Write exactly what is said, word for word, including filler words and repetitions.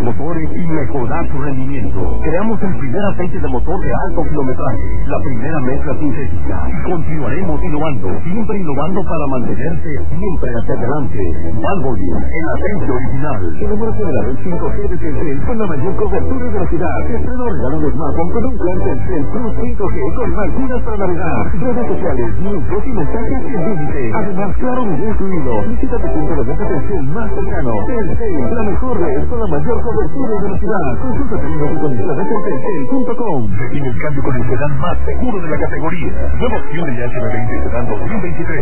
motores y mejorar su rendimiento. Creamos el primer aceite de motor de alto kilometraje, la primera mezcla sintética. Y continuaremos innovando, siempre innovando para mantenerse siempre hacia adelante. Valvoline, el aceite original. Tenemos acelerado el cinco G de Telcel con la mayor cobertura de la ciudad. Estreno regalo de smartphone con un plan Telcel Plus cinco G con máquinas para navegar, redes sociales, minutos y mensajes sin límite. Además, claro, video incluido. Visita tu punto de venta Telcel más cercano. Telcel, la mejor red con la mayor cobertura de la ciudad. Consulta términos y condiciones en telcel punto com. Define el cambio con el sedán más seguro de la categoría. Nueva opción de H B veinte Sedán dos mil veintitrés.